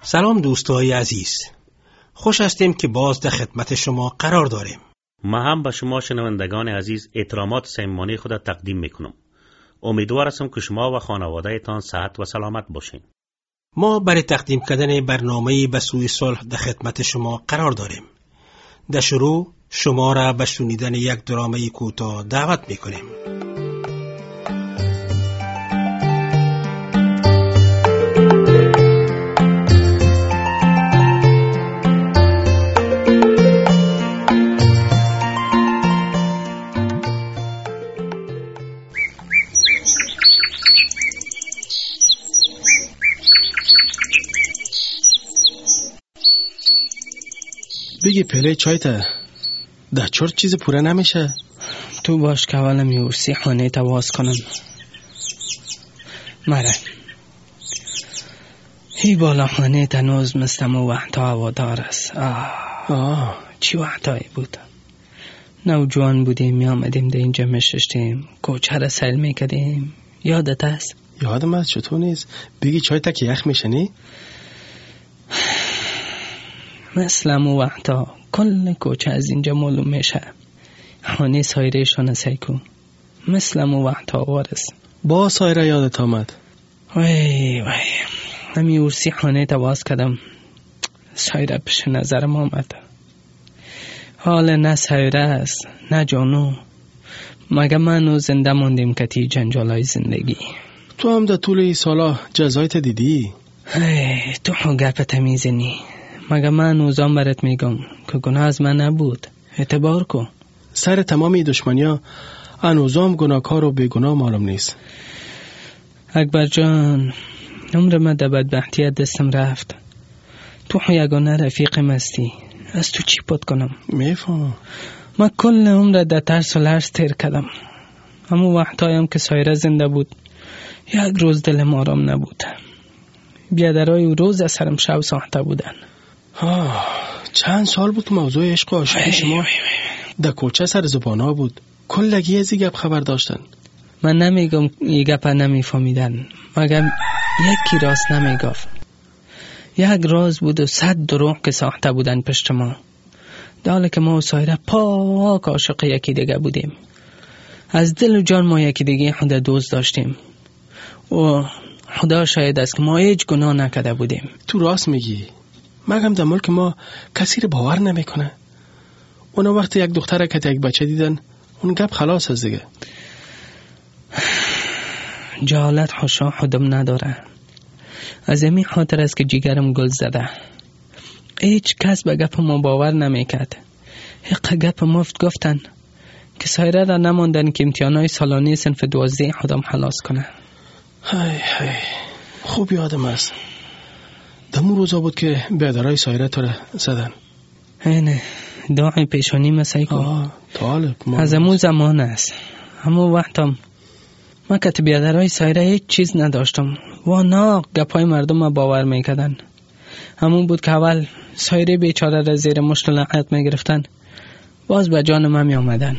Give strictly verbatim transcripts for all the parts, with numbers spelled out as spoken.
سلام دوستای عزیز، خوش هستیم که باز در خدمت شما قرار داریم. ما هم به شما شنوندگان عزیز احترامات صمیمانه خود تقدیم میکنم. امیدوار هستم که شما و خانواده تان صحت و سلامت باشین. ما برای تقدیم کردن برنامه به سوی صلح در خدمت شما قرار داریم. در شروع شما را به شنیدن یک درامه کوتاه دعوت میکنیم. بگی پله چای تا ده چرت چیز پوره نمیشه. تو باش که اول میورسی خانه تا باز کنم. مره هی بالا خانه تا نوز مستم و وقتا هوادار است. آه, آه. چی وقتایی بود. نوجوان بودیم می آمدیم ده اینجا مششتیم، کوچه را سیل میکدیم. یادت است؟ یادم است، چطور نیست؟ بگی چای تا که یخ میشنی؟ مثلم و وقتا کل کوچه از اینجا معلوم میشه. خانه سایره شانه سیکو مثلم و وقتا وارس. با سایره یادت آمد؟ وای وای نمی ورسی خانه تا باز کدم، سایره پیش نظرم آمد. حال نه سایره است نه جانو، مگه منو زنده موندیم که تی جنجالای زندگی. تو هم در طول ای سالا جزایت دیدی؟ ای تو هم گپ تمیزنی، مگه من اوزام برات میگم که گناه از من نبود. اعتبار کن. سر تمامی دشمنیا انوزام گناهکار و بیگناه معلوم نیست. اکبر جان، عمر من در بدبختی دستم رفت. تو یگانه رفیق مستی، از تو چی پد کنم؟ میفهم. من کل عمر در ترس و لرز تیر کردم. همون وقتایم که سایره زنده بود یک روز دلم آرام نبود. بیادرای او روز از سرم شب ساخته بودن. آه، چند سال بود موضوع عشق و عاشقی شما در کوچه سر زبانا بود. کلگی از این گپ خبر داشتن. من نمیگم این گپ نمیفهمیدن، مگر یکی راست نمیگفت. یک راز بود و صد دروغ که ساخته بودن پشت ما. داله که ما و سایره پاک عاشق یکی دیگه بودیم. از دل و جان ما یکی دیگه خود دوست داشتیم و خدا شاید است که ما هیچ گناه نکرده بودیم. تو راست میگی. مگم در ملک ما کسی رو باور نمیکنه. اونا وقتی یک دختره که یک بچه دیدن اون گپ خلاص از دیگه. جهالت خوشا خودم نداره. از این خاطر است که جیگرم گل زده. هیچ کس به گپ ما باور نمیکرد. حق گپ مفت گفتن که سایره را نماندن که امتحانای سالانه صنف دوازده خودم خلاص کنه. های های خوب یادم است. دمو روزا بود که بیادرای سایره تو را زدن. اینه داعی پیشانی مسایی کن. طالب از امون زمان است. همون وقتم من که بیادرای سایره هیچ چیز نداشتم و نه گپای مردم ما باور میکردن. همون بود که اول سایره بیچاره را زیر مشت لعنت میگرفتن، باز به جان من می آمدن.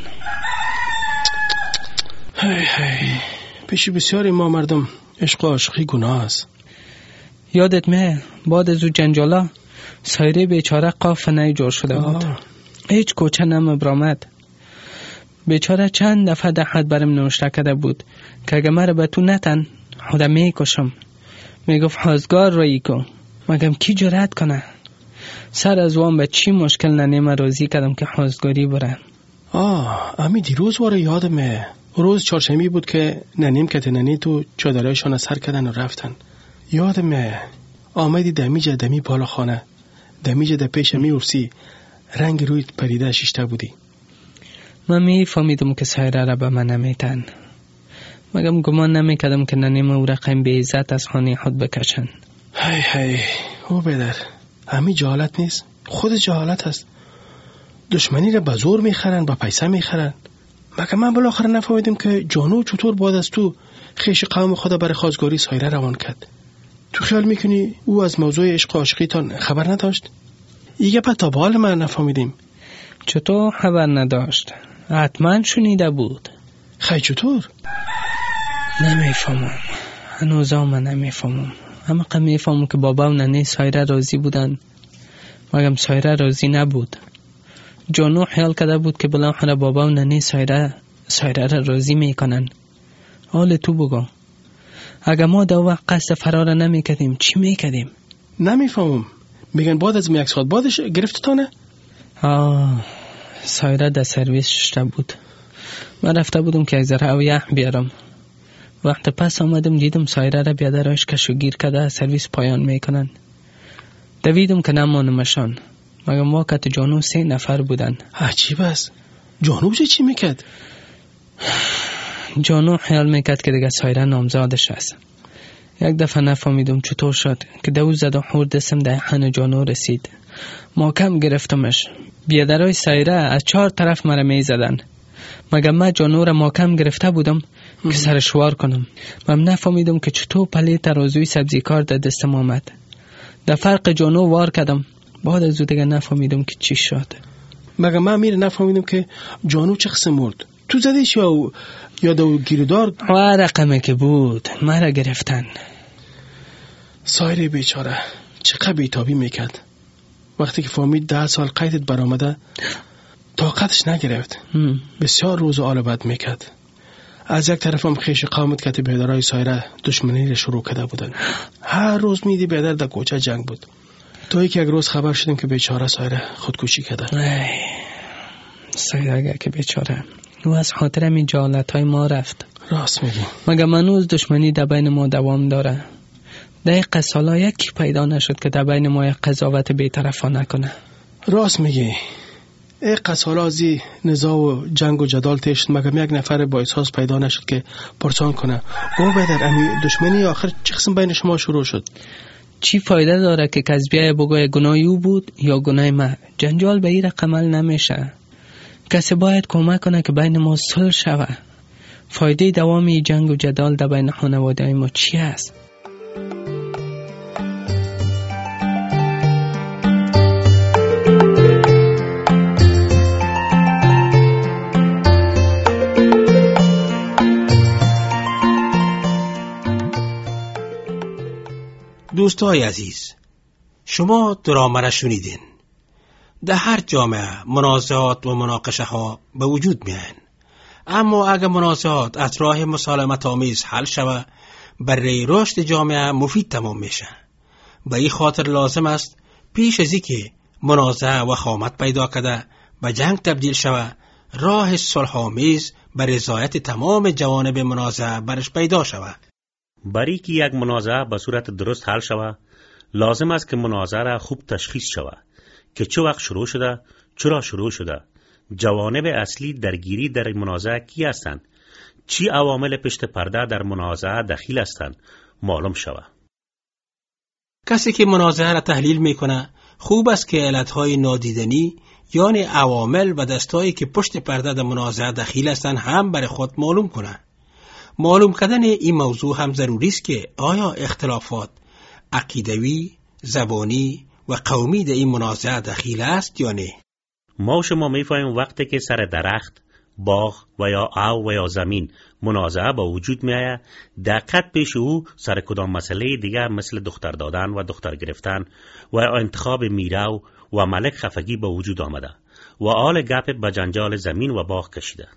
هی هی پیش بسیاری ما مردم عشق و عاشقی گناه است. یادت میه بعد از او جنجالا سایره بیچاره قاف نهی جور شده بود. هیچ کوچه نمیبرامد. بیچاره چند دفعه ده خط برم نوشته کرده بود که اگه مرا به تو نتن خودم میکشم. میگفت حازگار رایی کن. مگم کی جرأت کنه؟ سر از وام به چی مشکل ننیم روزی کردم که حازگاری بره. آه امی دیروز واره یادمه. روز چهارشنبه بود که ننیم که ننی تو چادرایشان سر کردن و رفتن. یادمه آمدی دمیجه دمی بالا خانه، دمیجه در پیش میورسی رنگ روی پریده شیشته بودی. من میفهمیدم که سایره را به من نمیتن، مگم گمان نمیکردم که ننیم او رقم به عزت از خانه خود بکشن. هی هی او بدر همی جهالت نیست، خود جهالت هست. دشمنی را به زور میخرن، با پیسه میخرن. مگه من بالاخره نفهمیدم که جانو چطور بعد از تو خیش قوم خدا برای خواستگاری سایره روان کرد. تو خیال میکنی او از موضوع عشق و عاشقی تان خبر نداشت؟ ایگه پا تا بال من نفهمیدیم. چطور خبر نداشت؟ حتما شنیده بود. خیلی چطور؟ نمیفهمم، هنوزا من نمیفهمم. همه قم میفهمم که بابا و ننه سایره راضی بودن، مگم سایره راضی نبود. جانو خیال کرده بود که بالاخره بابا و ننه سایره سایره را راضی میکنن. حال تو بگو، اگه ما دو وقت قصد فرار نمیکردیم چی میکردیم؟ نمیفهمم. میگن بعد از یک ساعت بعدش گرفتتانه؟ آه، سایره در سرویس شده بود. من رفته بودم که یک ذره او یخ بیارم. وقت پس آمدم دیدم سایره را بیادرش کشو گیر کرده سرویس پایان میکنن. دویدم که نمانمشان، مگم واقعت جانو سه نفر بودن. عجیب است. جانو چی میکرد؟ جانو خیال میکرد که دیگه سایره نامزادش است. یک دفعه نفهمیدم چطور شد که دو زد و خورد دستم در حن جانو رسید. محکم گرفتمش. بیادرای سایره از چهار طرف مرا میزدن، مگم من جانو را محکم گرفته بودم که سرشوار کنم. من نفهمیدم که چطور پلی ترازوی سبزی کار در دستم آمد. در فرق جانو وار کردم. بعد از او دیگه نفهمیدم که چی شد. مگم من میره نفهمیدم که جانو چه قسم مرد. تو زدیش یا یا دو گیردار؟ و رقمه که بود مرا گرفتن. سایره بیچاره چقدر بیتابی میکرد. وقتی که فهمید ده سال قیدت برآمده طاقتش نگرفت. هم. بسیار روز آل بد میکرد. از یک طرف هم خیش قامت که بیادرای سایره دشمنی را شروع کرده بودن. هر روز میدی بیادر در کوچه جنگ بود. تا یک یک روز خبر شدیم که بیچاره سایره خودکشی کرده. ای سایره اگر که بیچاره او از خاطر می جالت های ما رفت. راست میگی. مگه منوز دشمنی در بین ما دوام داره. دقیقه سالا یکی پیدا نشد که در بین ما یک قضاوت بیطرفا نکنه. راست میگی. یک قصالا ازی نزاع و جنگ و جدال تشت، مگم یک نفر با احساس پیدا نشد که پرسان کنه او بدر امی دشمنی آخر چه قسم بین شما شروع شد؟ چی فایده داره که کس بیای بگوی گناهی او بود یا گناه ما؟ جنجال به این رقم حل نمیشه. کسی باید کمک کنه که بین ما صلح شوه. فایده دوامی جنگ و جدال در بین خانواده ما چی است؟ دوستای عزیز، شما درامه را شنیدین. در هر جامعه منازعات و مناقشه ها به وجود میان، اما اگر منازعات از راه مسالمت آمیز حل شود برای رشد جامعه مفید تمام میشه. به این خاطر لازم است پیش از اینکه منازعه و خامت پیدا کرده به جنگ تبدیل شود راه صلح آمیز بر رضایت تمام جوانب منازعه برش پیدا شود. برای که یک منازعه به صورت درست حل شود لازم است که منازعه را خوب تشخیص شود که چه وقت شروع شده، چرا شروع شده، جوانب اصلی درگیری در منازعه کی هستند، چی عوامل پشت پرده در منازعه دخیل هستند معلوم شود. کسی که منازعه را تحلیل میکنه خوب است که علتهای نادیدنی یعنی عوامل و دستایی که پشت پرده در منازعه دخیل هستند هم برای خود معلوم کنه. معلوم کردن این موضوع هم ضروری است که آیا اختلافات عقیدوی، زبانی و قومی در این منازعه دخیل است یا نه. ما و شما میفهمیم وقتی که سر درخت، باغ و یا او و یا زمین منازعه با وجود می آید، دقت پیش او سر کدام مسئله دیگر مثل دختر دادن و دختر گرفتن و انتخاب میراو و ملک خفگی با وجود آمده و آل گپ به جنجال زمین و باغ کشیده.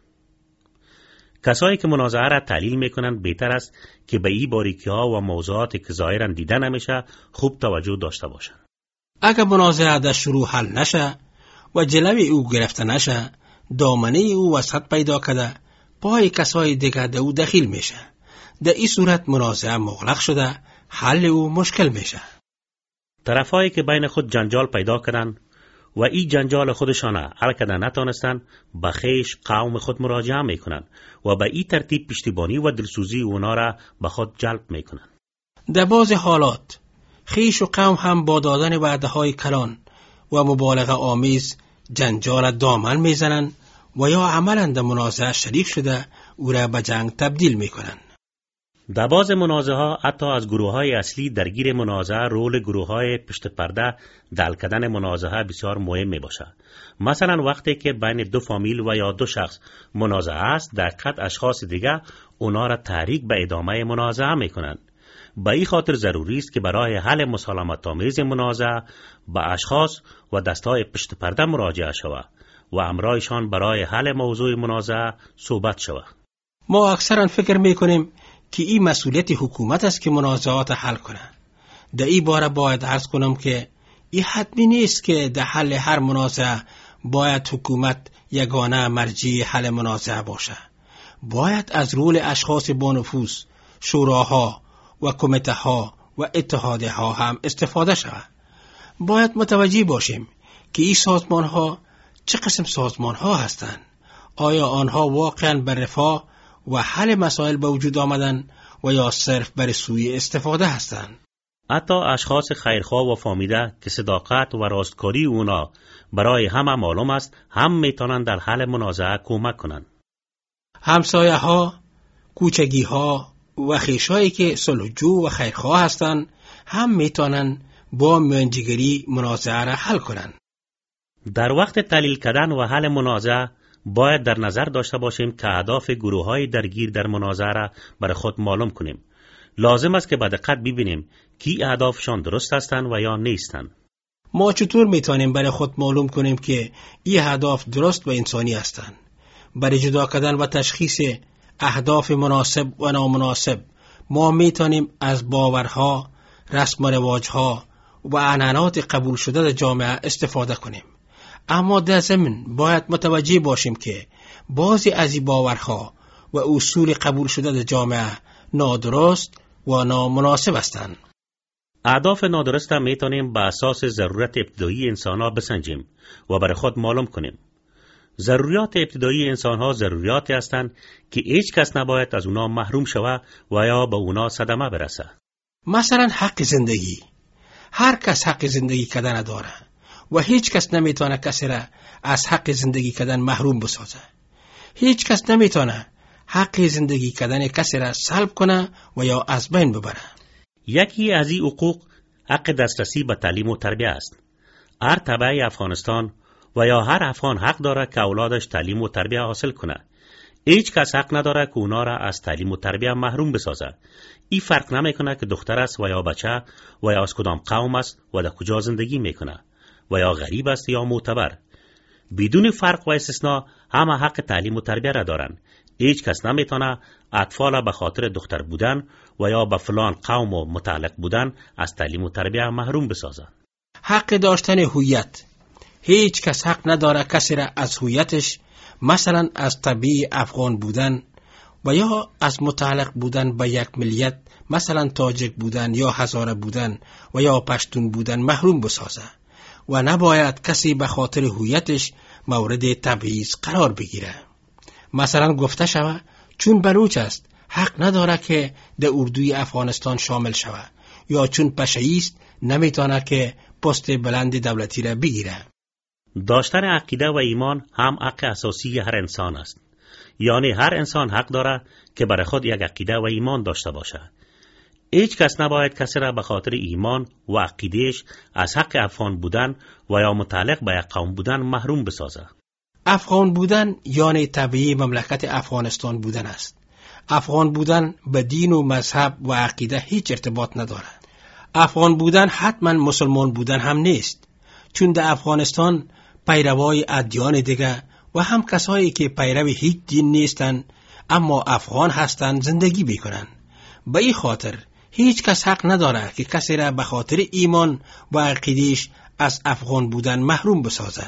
کسایی که منازعه را تحلیل میکنند بهتر است که به این باریکی ها و موضوعاتی که ظاهرا دیده نمیشه خوب توجه داشته باشند. اگر منازعه در شروع حل نشه و جلوی او گرفته نشه، دامنه او وسط پیدا کرده، پای کسای دیگر در او دخیل میشه. در این صورت منازعه مغلق شده، حل او مشکل میشه. طرفایی که بین خود جنجال پیدا کردن و این جنجال خودشان حل کردن نتانستن به خیش قوم خود مراجعه میکنن و به این ترتیب پشتیبانی و دلسوزی اونا را به خود جلب میکنن. در بعض حالات خیش و قوم هم با دادن وعده های کلان و مبالغه آمیز جنجال دامن میزنن و یا عملاً در منازعه شریک شده او را به جنگ تبدیل میکنن. در بعض منازعه ها حتی از گروه های اصلی درگیر منازعه رول گروه های پشت پرده دل کردن منازعه بسیار مهم می باشه. مثلا وقتی که بین دو فامیل و یا دو شخص منازعه است، در قطع اشخاص دیگه اونا را تحریک به ادامه منازعه می کنند. به این خاطر ضروری است که برای حل مسالمت آمیز منازعه به اشخاص و دستای پشت پرده مراجعه شود و امرایشان برای حل موضوع منازعه صحبت شود. ما اکثرا فکر میکنیم که این مسئولیت حکومت است که منازعات حل کنه. در این باره باید عرض کنم که این حتمی نیست که در حل هر منازعه باید حکومت یگانه مرجع حل منازعه باشه. باید از رول اشخاص با نفوذ، شوراها و کمیته ها و اتحادیه ها هم استفاده شود. باید متوجه باشیم که این سازمان ها چه قسم سازمان ها هستند. آیا آنها واقعا بر رفاه و حل مسائل به وجود آمدن و یا صرف بر سوی استفاده هستند؟ حتی اشخاص خیرخواه و فامیده که صداقت و راستکاری اونا برای همه معلوم است هم میتونن در حل منازعه کمک کنند. همسایه ها، کوچگی ها و خویشایی که صلحجو و خیرخواه هستند هم میتونن با میانجیگری منازعه را حل کنند. در وقت تحلیل کردن و حل منازعه باید در نظر داشته باشیم که اهداف گروه های درگیر در منازعه را برای خود معلوم کنیم. لازم است که با دقت ببینیم که اهدافشان درست هستند و یا نیستند. ما چطور میتونیم برای خود معلوم کنیم که این اهداف درست و انسانی هستند؟ برای جدا کردن و تشخیص اهداف مناسب و نامناسب ما میتونیم از باورها، رسم و رواجها و عنعنات قبول شده در جامعه استفاده کنیم. اما در ضمن باید متوجه باشیم که بعضی از این باورها و اصول قبول شده در جامعه نادرست و نامناسب هستند. اهداف نادرست هم میتونیم به اساس ضرورت ابتدایی انسان‌ها بسنجیم و برای خود معلوم کنیم. ضروریات ابتدایی انسان‌ها ضروریاتی هستند که هیچ کس نباید از اونا محروم شود و یا به اونا صدمه برسه. مثلا حق زندگی. هر کس حق زندگی کردن داره و هیچ کس نمیتونه کسی را از حق زندگی کردن محروم بسازه. هیچ کس نمیتونه حق زندگی کردن کسی را سلب کنه و یا از بین ببره. یکی از این حقوق حق دسترسی به تعلیم و تربیت است. هر تبع افغانستان و یا هر افغان حق داره که اولادش تعلیم و تربیت حاصل کنه. هیچ کس حق نداره که اونا را از تعلیم و تربیت محروم بسازه. این فرق نمیکنه که دختر است و یا بچه و یا از کدام قوم است و در کجا زندگی میکنه و یا غریب است یا معتبر. بدون فرق و استثناء همه حق تعلیم و تربیت را دارن. هیچ کس نمیتونه اطفال به خاطر دختر بودن و یا به فلان قوم و متعلق بودن از تعلیم و تربیت محروم بسازه. حق داشتن هویت. هیچ کس حق نداره کسی را از هویتش، مثلا از طبیعی افغان بودن و یا از متعلق بودن به یک ملیت، مثلا تاجک بودن یا هزاره بودن و یا پشتون بودن محروم بسازه و نباید کسی به خاطر هویتش مورد تبعیض قرار بگیره. مثلا گفته شود چون بلوچ است حق نداره که در اردوی افغانستان شامل شود، یا چون پشه‌ای است نمیتونه که پست بلند دولتی را بگیره. داشتن عقیده و ایمان هم حق اساسی هر انسان است. یعنی هر انسان حق داره که برای خود یک عقیده و ایمان داشته باشه. هیچ کس نباید کسی را به خاطر ایمان و عقیدهش از حق افغان بودن و یا متعلق به یک قوم بودن محروم بسازه. افغان بودن یعنی طبیعی مملکت افغانستان بودن است. افغان بودن به دین و مذهب و عقیده هیچ ارتباط ندارد. افغان بودن حتما مسلمان بودن هم نیست، چون در افغانستان پیروای ادیان دیگه و هم کسایی که پیرو هیچ دین نیستن اما افغان هستن زندگی میکنن. به این خاطر هیچ کس حق نداره که کسی را به خاطر ایمان و عقیدهش از افغان بودن محروم بسازه.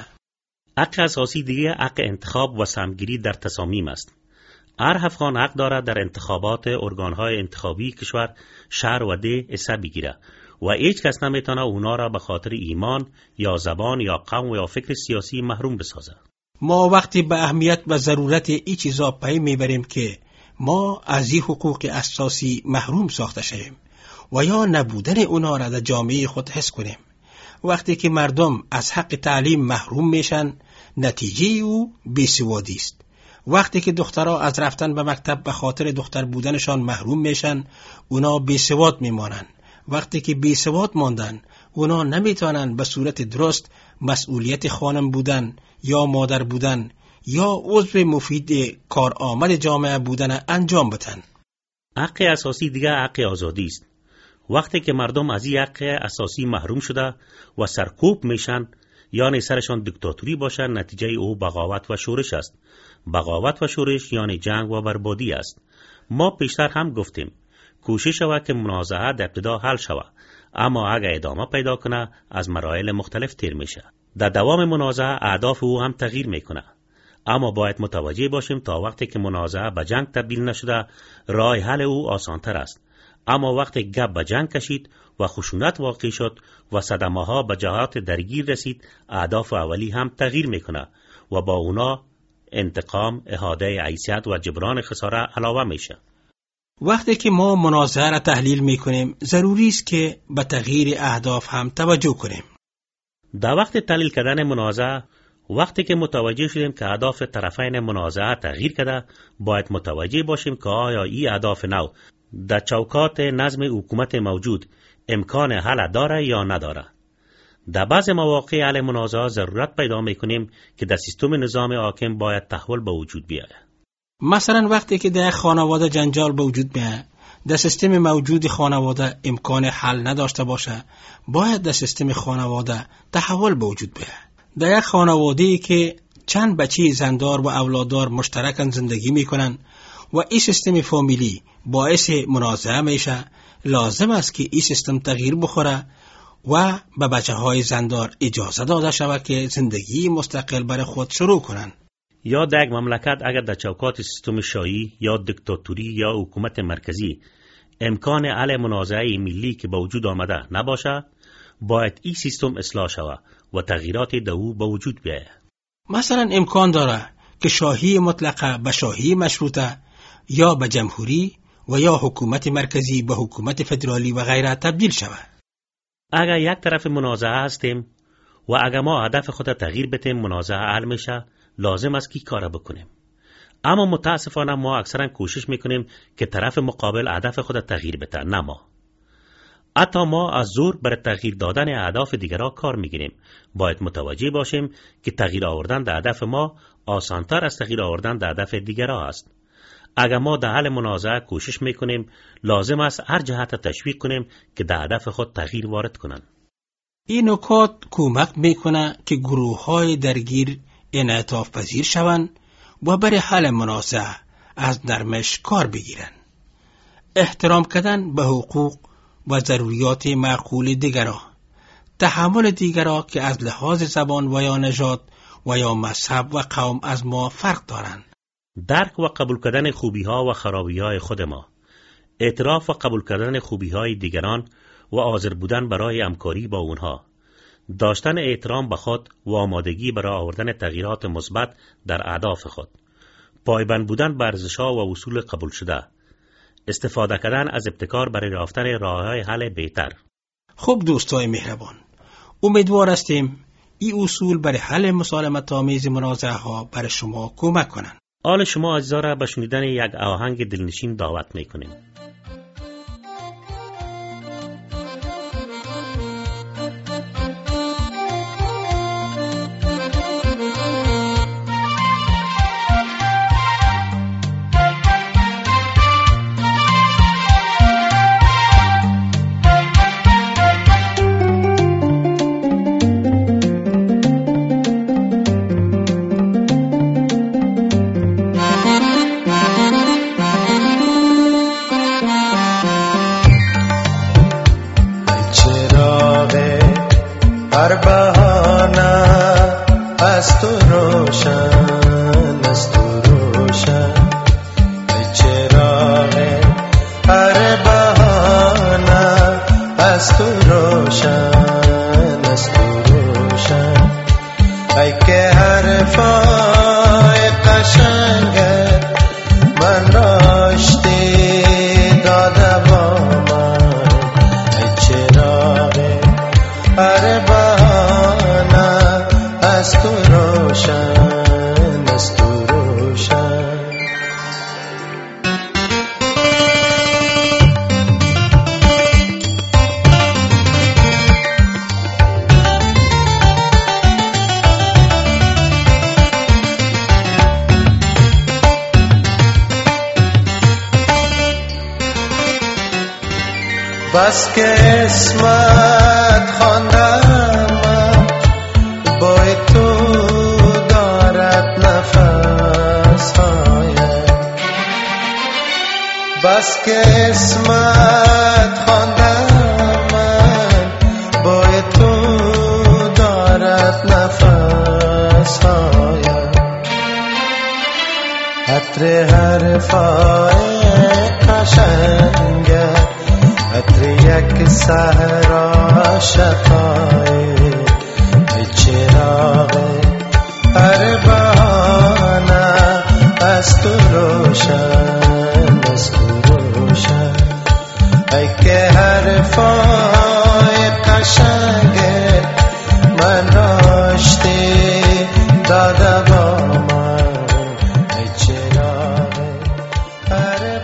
حق اساسی دیگه حق انتخاب و سهمگیری در تصامیم است. هر افغان حق داره در انتخابات ارگانهای انتخابی کشور، شهر و ده حصه بگیره و هیچ کس نمیتونه اونا را به خاطر ایمان یا زبان یا قوم یا فکر سیاسی محروم بسازه. ما وقتی به اهمیت و ضرورت این چیزا پی میبریم که ما از این حقوق اساسی محروم ساخته شویم و یا نبودن اونا را در جامعه خود حس کنیم. وقتی که مردم از حق تعلیم محروم میشن، نتیجه او بیسوادی است. وقتی که دخترها از رفتن به مکتب به خاطر دختر بودنشان محروم میشن، اونا بیسواد میمانن. وقتی که بیسواد ماندن، اونا نمیتونن به صورت درست مسئولیت خانم بودن یا مادر بودن یا عضو مفید کارآمد جامعه بودن انجام بدن. حق اساسی دیگه حق آزادی است. وقتی که مردم از این حق اساسی محروم شده و سرکوب میشن، یعنی سرشان دیکتاتوری باشن، نتیجه او بغاوت و شورش است. بغاوت و شورش یعنی جنگ و بربادی است. ما پیشتر هم گفتیم کوشش شوه که منازعه در ابتدا حل شوه، اما اگر ادامه پیدا کنه از مراحل مختلف تیر میشه. در دوام منازعه اهداف او هم تغییر میکنه، اما باید متوجه باشیم تا وقتی که منازعه به جنگ تبدیل نشده راه حل او آسانتر است. اما وقتی گپ به جنگ کشید و خشونت واقع شد و صدمه ها به جهات درگیر رسید، اهداف اولی هم تغییر میکنه و با اونا انتقام، احاطه حیثیت و جبران خساره علاوه میشه. وقتی که ما منازعه را تحلیل میکنیم ضروری است که به تغییر اهداف هم توجه کنیم. در وقت تحلیل کردن منازعه، وقتی که متوجه شدیم که اهداف طرفین منازعه تغییر کرده، باید متوجه باشیم که آیا این اهداف نو در چوکات نظم حکومت موجود امکان حل داره یا نداره. در بعض مواقع حل منازعه ضرورت پیدا میکنیم که در سیستم نظام حاکم باید تحول به وجود بیاید. مثلا وقتی که در خانواده جنجال به وجود بیاید، در سیستم موجود خانواده امکان حل نداشته باشه، باید در سیستم خانواده تحول به وجود بیاید. در یک خانواده‌ای که چند بچه زندار و اولاددار مشترکاً زندگی میکنن و این سیستم فامیلی باعث منازعه میشه، لازم است که این سیستم تغییر بخوره و به بچه های زندار اجازه داده شود که زندگی مستقل برای خود شروع کنن. یا در یک مملکت اگر در چوکات سیستم شاهی یا دیکتاتوری یا حکومت مرکزی امکان حل منازعه ملی که به وجود آمده نباشه، باید این سیستم اصلاح شود و تغییرات در او به وجود بیاید. مثلا امکان داره که شاهی مطلقه به شاهی مشروطه یا به جمهوری و یا حکومت مرکزی به حکومت فدرالی و غیره تبدیل شود. اگر یک طرف منازعه هستیم و اگر ما هدف خود تغییر بدیم منازعه حل میشه، لازم است که کار بکنیم. اما متاسفانه ما اکثرا کوشش میکنیم که طرف مقابل هدف خود تغییر بده، نه ما. حتی ما از زور برای تغییر دادن اهداف دیگرها کار میگیریم. باید متوجه باشیم که تغییر آوردن در هدف ما آسانتر از تغییر آوردن در هدف دیگرها است. اگر ما در حل منازعه کوشش میکنیم، لازم است هر جهت تشویق کنیم که در هدف خود تغییر وارد کنند. این نکات کمک میکنه که گروه های درگیر انعطاف پذیر شوند و برای حل منازعه از نرمش کار بگیرند. احترام کردن به حقوق و ضروریات معقول دیگران، تحمل دیگران که از لحاظ زبان و یا نژاد و یا مذهب و قوم از ما فرق دارند. درک و قبول کردن خوبی ها و خرابی های خود ما، اعتراف و قبول کردن خوبی های دیگران و حاضر بودن برای همکاری با اونها، داشتن احترام به خود و آمادگی برای آوردن تغییرات مثبت در اهداف خود، پایبند بودن بر ارزش‌ها و اصول قبول شده، استفاده کردن از ابتکار برای یافتن راه‌های حل بهتر. خب دوستای مهربان، امیدوار هستیم این اصول برای حل مسالمت آمیز منازعه ها برای شما کمک کنند. حال شما عزیزا را به شنیدن یک آهنگ دلنشین دعوت می‌کنیم. بس که اسمت خواندم با تو دارد نفس هایم بس که اسمت خواندم با تو دارد نفس هایم عطر حرفای قشنگت عطر یک صحرا شفای چراغ هر بهانه از تو روشن از تو روشن ای که حرفای قشنگت من راشتی داده با من ای چراغ هر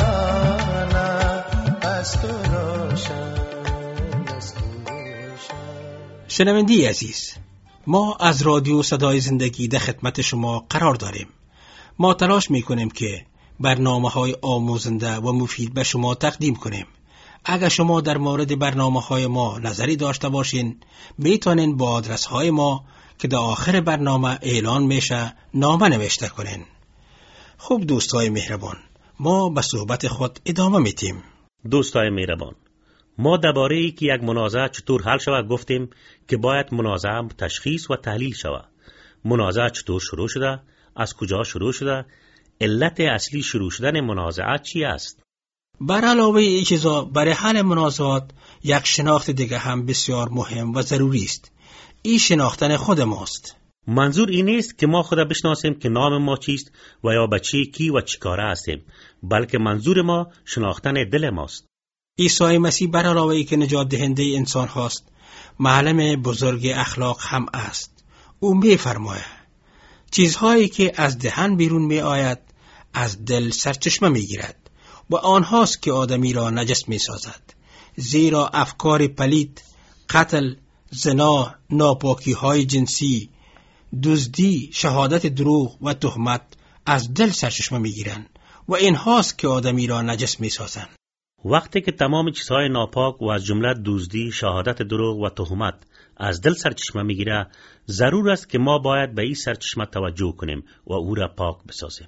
بهانه از تو روشن از تو روشن. شنونده عزیز، ما از رادیو صدای زندگی در خدمت شما قرار داریم. ما تلاش میکنیم که برنامه‌های آموزنده و مفید به شما تقدیم کنیم. اگر شما در مورد برنامه‌های ما نظری داشته باشین، میتونین با آدرس‌های ما که در آخر برنامه اعلان میشه نامه نوشته کنین. خوب دوستای مهربان، ما به صحبت خود ادامه میدیم. دوستای مهربان، ما درباره ای که یک منازعه چطور حل شود گفتیم که باید منازعه تشخیص و تحلیل شود. منازعه چطور شروع شده، از کجا شروع شده، علت اصلی شروع شدن منازعه چی است؟ بر علاوه این چیزا برای حل منازعات یک شناخت دیگه هم بسیار مهم و ضروری است. این شناختن خود ماست. منظور این نیست که ما خود بشناسیم که نام ما چیست و یا بچه کی و چی کاره هستیم، بلکه منظور ما شناختن دل ماست. عیسی مسیح بر علاوه ای که نجات دهنده انسان هاست، معلم بزرگ اخلاق هم است. او می فرماید چیزهایی که از دهن بیرون می آید از دل سرچشمه می گیرد و آنهاست که آدمی را نجس می سازد. زیرا افکار پلید، قتل، زنا، ناپاکی های جنسی، دزدی، شهادت دروغ و تهمت از دل سرچشمه می گیرند و اینهاست که آدمی را نجس می سازند. وقتی که تمام چیزهای ناپاک و از جمله دزدی، شهادت دروغ و تهمت از دل سرچشمه میگیره، ضرور است که ما باید به این سرچشمه توجه کنیم و او را پاک بسازیم.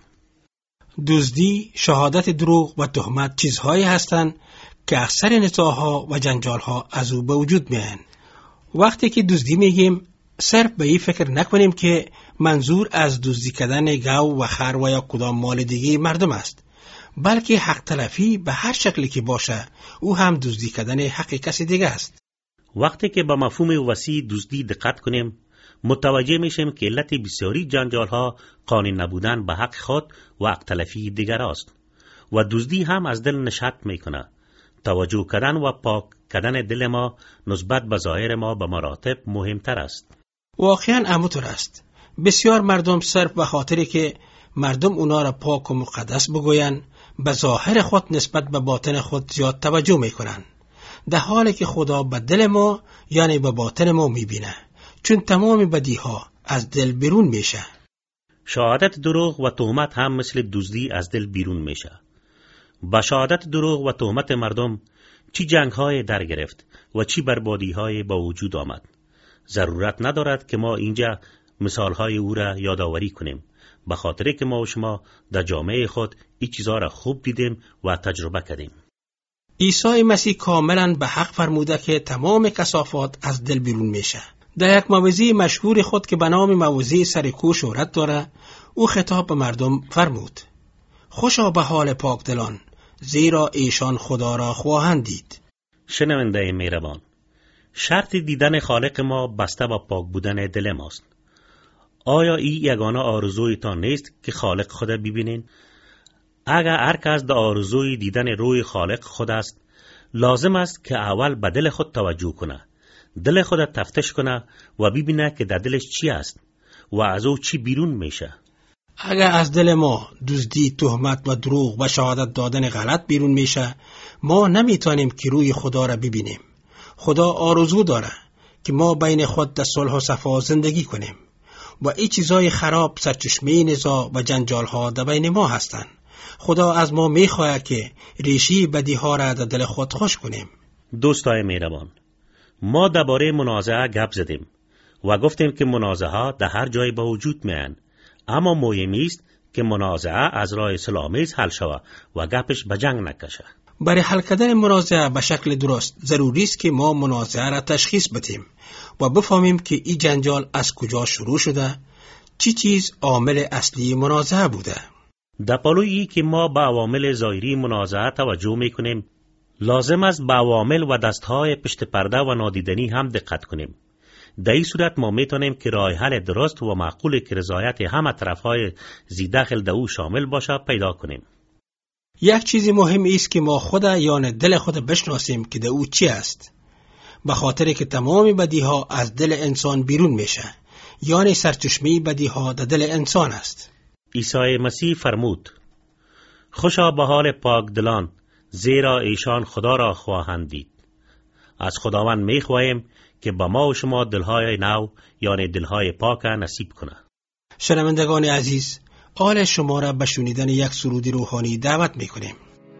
دزدی، شهادت دروغ و تهمت چیزهایی هستند که اکثر نزاع‌ها و جنجال‌ها از او به وجود میآیند. وقتی که دزدی میگیم، صرف به این فکر نکنیم که منظور از دزدی کردن گاو و خر و یا کدام مال دیگه مردم است، بلکه حق تلفی به هر شکلی که باشه او هم دزدی کردن حق کسی دیگه است. وقتی که به مفهوم وسیع دزدی دقت کنیم، متوجه میشیم که علت بسیاری جنجال ها قانع نبودن به حق خود و حق تلفی دیگر است و دزدی هم از دل نشأت میکنه. توجه کردن و پاک کردن دل ما نسبت به ظاهر ما به مراتب مهمتر است. واقعا همونطور است. بسیار مردم صرف به خاطری که مردم اونا را پاک و مقدس بگوین، به ظاهر خود نسبت به باطن خود زیاد توجه میکنن، در حالی که خدا به دل ما یعنی به باطن ما میبینه، چون تمام بدیها از دل بیرون میشه. شهادت دروغ و تهمت هم مثل دزدی از دل بیرون میشه. با شهادت دروغ و تهمت مردم چی جنگ های در گرفت و چی بربادی های با وجود آمد. ضرورت ندارد که ما اینجا مثال های او را یادآوری کنیم، به خاطر که ما و شما در جامعه خود این چیزها را خوب دیدیم و تجربه کردیم. عیسی مسیح کاملا به حق فرموده که تمام کثافات از دل بیرون میشه. در یک موعظه مشهور خود که به نام موعظه سرکو شهرت داره، او خطاب به مردم فرمود: خوشا به حال پاک دلان، زیرا ایشان خدا را خواهند دید. شنونده مهربان، شرط دیدن خالق ما بسته به پاک بودن دل ماست. آیا این یگانه آرزویتان نیست که خالق خود ببینین؟ اگر هر کس در آرزوی دیدن روی خالق خود است، لازم است که اول به دل خود توجه کنه، دل خود تفتش کنه و ببینه که در دلش چی است و از او چی بیرون میشه. اگر از دل ما دزدی، تهمت و دروغ و شهادت دادن غلط بیرون میشه، ما نمیتونیم که روی خدا را ببینیم. خدا آرزو داره که ما بین خود در صلح و صفا زندگی کنیم و این چیزای خراب سرچشمه نزاع و جنجال ها در بین ما هستند. خدا از ما میخواهد که ریشی بدی ها را در دل خود خوش کنیم. دوستای مهربان، ما درباره منازعه گپ زدیم و گفتیم که منازعه در هر جای به وجود میان، اما مهمی است که منازعه از راه صلح‌آمیز حل شود و گپش به جنگ نکشه. برای حل کردن منازعه به شکل درست ضروری است که ما منازعه را تشخیص بدیم و بفهمیم که این جنجال از کجا شروع شده، چی چیز عامل اصلی منازعه بوده. در پالویی که ما به عوامل ظاهری منازعه توجه میکنیم، لازم است به عوامل و دستهای پشت پرده و نادیدنی هم دقت کنیم. در این صورت ما میتونیم که راه حل درست و معقول که رضایت همه طرفهای زی داخل در او شامل باشه پیدا کنیم. یک چیز مهم است که ما خود یعنی دل خود بشناسیم که در او چی است، به خاطر که تمام بدیها از دل انسان بیرون میشه، یعنی سرچشمه بدیها در دل انسان است. عیسی مسیح فرمود: خوشا به حال پاک دلان، زیرا ایشان خدا را خواهند دید. از خداوند میخواهیم که با ما و شما دلهای نو یعنی دلهای پاک نصیب کنه. شنوندگان عزیز، حال شما را به شنیدن یک سرود روحانی دعوت میکنیم.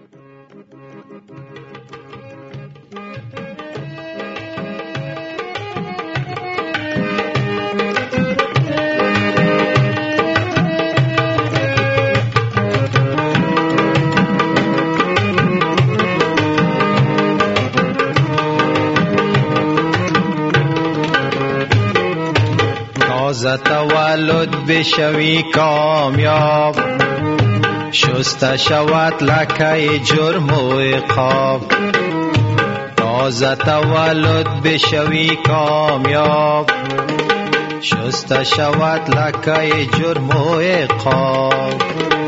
تازه تولد بشوی کامیاب، شسته شود لکه جرم و عقاب. تازه تولد بشوی کامیاب، شسته شود لکه جرم و عقاب.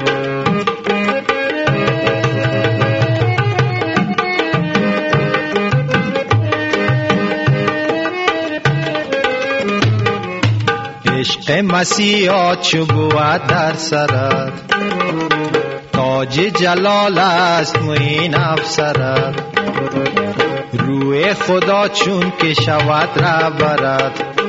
عشق مسیحا چو بود در سرت، تاج جلال است معین افسرت. روی خدا چون که شود را برد،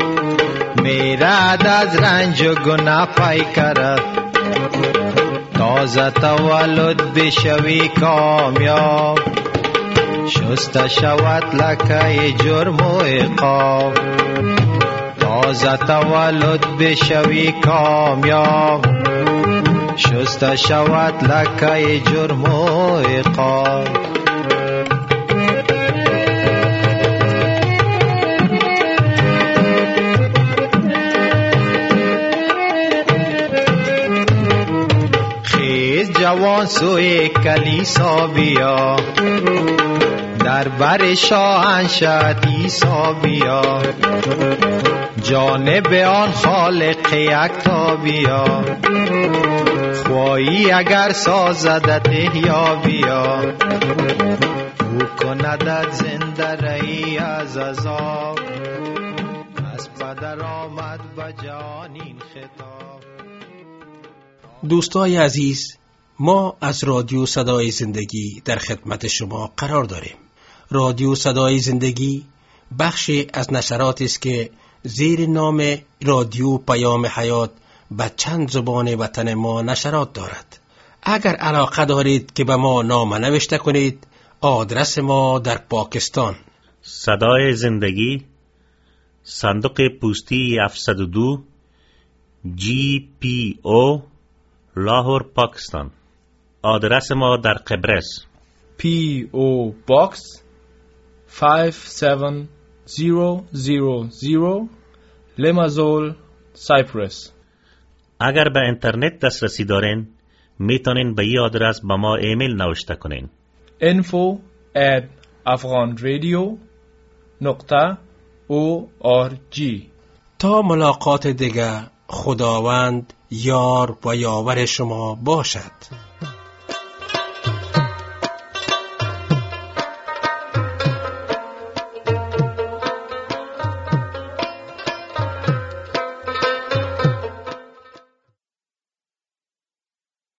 میرد از رنج و گناه پیکرد. تازه تولد بشوی کامیاب، شسته شود لکه جرم و عقاب. تازه تولد بشوی کامیاب، شسته شود لکه جرم و عقاب. خیز جوان سوی کلیسا بیا، در بر شاهنشه عیسی بیا. جانب آن خالق یکتا بیا، خواهی اگر سازدت احیا بیا. او کندت زنده رهی از عذاب، از پدر آمد به جان این خطاب. دوستای عزیز، ما از رادیو صدای زندگی در خدمت شما قرار داریم. رادیو صدای زندگی بخشی از نشرات است که زیر نام رادیو پیام حیات به چند زبان وطن ما نشرات دارد. اگر علاقه دارید که به ما نامه نوشته کنید، آدرس ما در پاکستان: صدای زندگی، صندوق پستی هفتصد و دو، جی پی او، لاهور، پاکستان. آدرس ما در قبرس: پی او Box پنج هفت صفر صفر صفر، لمازول، سایپرس. اگر به اینترنت دسترسی دارین، میتونین به این آدرس با ما ایمیل نوشته کنین: info at afghanradio dot org. تا ملاقات دیگر، خداوند یار و یاور شما باشد.